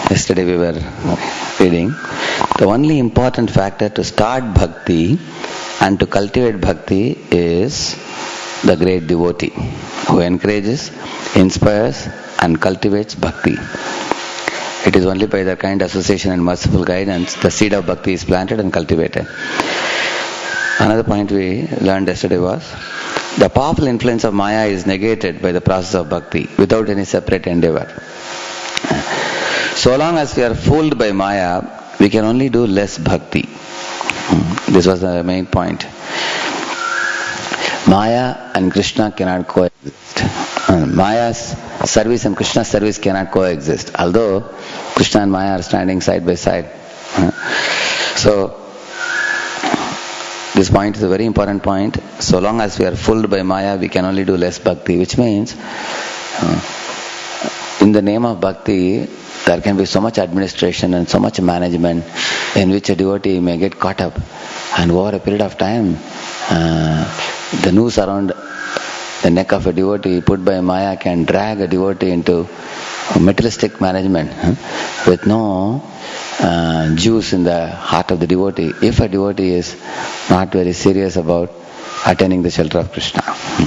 Yesterday we were reading, the only important factor to start bhakti and to cultivate bhakti is the great devotee who encourages, inspires and cultivates bhakti. It is only by the kind association and merciful guidance the seed of bhakti is planted and cultivated. Another point we learned yesterday was, the powerful influence of Maya is negated by the process of bhakti without any separate endeavor. So long as we are fooled by Maya, we can only do less bhakti. This was the main point. Maya and Krishna cannot coexist. Maya's service and Krishna's service cannot coexist, although Krishna and Maya are standing side by side. So, this point is a very important point. So long as we are fooled by Maya, we can only do less bhakti, which means in the name of bhakti, there can be so much administration and so much management in which a devotee may get caught up, and over a period of time, the noose around the neck of a devotee put by Maya can drag a devotee into materialistic management with no juice in the heart of the devotee, if a devotee is not very serious about attaining the shelter of Krishna.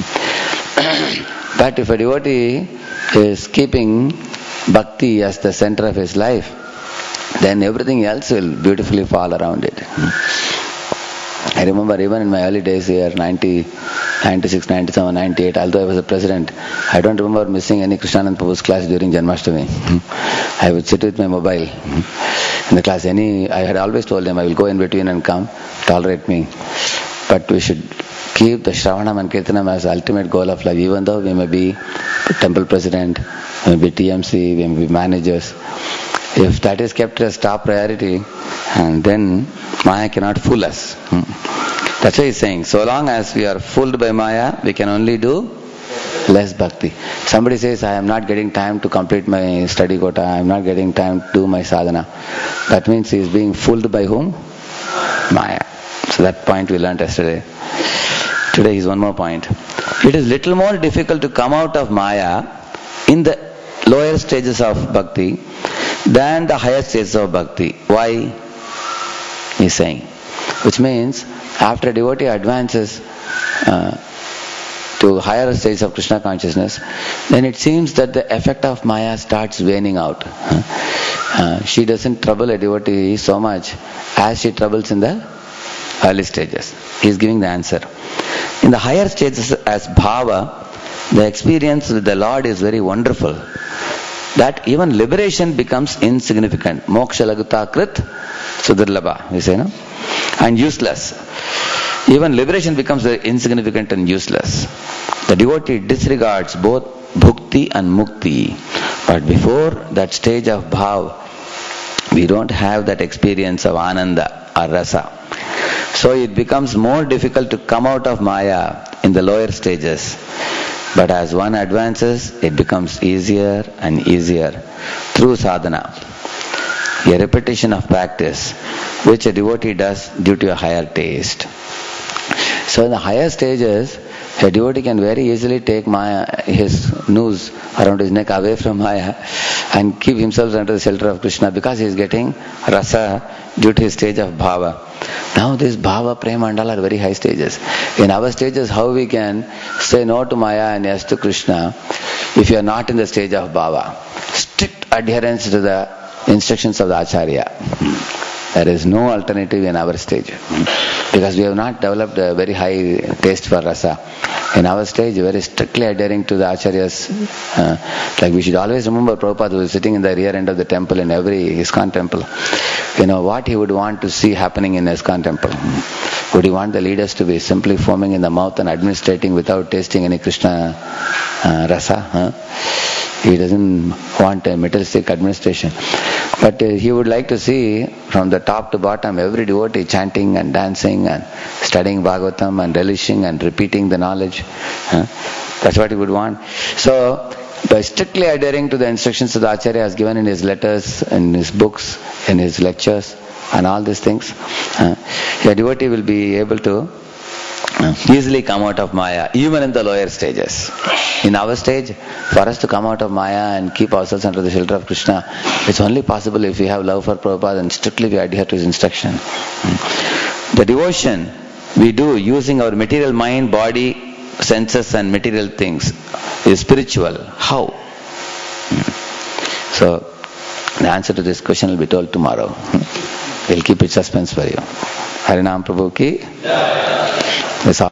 But if a devotee is keeping bhakti as the center of his life, then everything else will beautifully fall around it. I remember even in my early days here, 96, 97, 98, although I was a president, I don't remember missing any Krishnanand Prabhu's class during Janmashtami. I would sit with my mobile in the class. I had always told them I will go in between and come, tolerate me. But we should keep the Shravanam and Kirtanam as the ultimate goal of life, even though we may be temple president, we may be TMC, we may be managers. If that is kept as top priority, and then Maya cannot fool us. That's why he's saying, so long as we are fooled by Maya, we can only do less bhakti. Somebody says, I am not getting time to complete my study quota, I am not getting time to do my sadhana. That means he is being fooled by whom? Maya. So that point we learnt yesterday. Today is one more point. It is little more difficult to come out of Maya in the lower stages of bhakti than the higher stages of bhakti. Why? He's saying. Which means, after a devotee advances to higher stages of Krishna consciousness, then it seems that the effect of Maya starts waning out. She doesn't trouble a devotee so much as she troubles in the early stages. He is giving the answer. In the higher stages as bhava, the experience with the Lord is very wonderful, that even liberation becomes insignificant. Moksha laguta krit sudurlabha, we say, no? And useless. Even liberation becomes very insignificant and useless. The devotee disregards both bhukti and mukti. But before that stage of bhav, we don't have that experience of ananda or rasa. So it becomes more difficult to come out of Maya in the lower stages. But as one advances, it becomes easier and easier through sadhana, a repetition of practice, which a devotee does due to a higher taste. So in the higher stages, a devotee can very easily take Maya, his noose around his neck away from Maya and keep himself under the shelter of Krishna, because he is getting rasa due to his stage of bhava. Now this bhava, prema and all are very high stages. In our stages, how we can say no to Maya and yes to Krishna if you are not in the stage of bhava? Strict adherence to the instructions of the Acharya. There is no alternative in our stage, because we have not developed a very high taste for rasa. In our stage, very strictly adhering to the Acharyas. Like we should always remember Prabhupada, who is sitting in the rear end of the temple in every ISKCON temple. You know what he would want to see happening in ISKCON temple. Would he want the leaders to be simply foaming in the mouth and administrating without tasting any Krishna rasa? He doesn't want a materialistic administration. But he would like to see from the top to bottom every devotee chanting and dancing and studying Bhagavatam and relishing and repeating the knowledge. That's what he would want. So, by strictly adhering to the instructions that the Acharya has given in his letters, in his books, in his lectures and all these things, a devotee will be able to easily come out of Maya, even in the lower stages. In our stage, for us to come out of Maya and keep ourselves under the shelter of Krishna, it's only possible if we have love for Prabhupada and strictly we adhere to his instruction. The devotion we do using our material mind, body, senses and material things is spiritual. How? So, the answer to this question will be told tomorrow. We'll keep it suspense for you. Harinam Prabhu ki.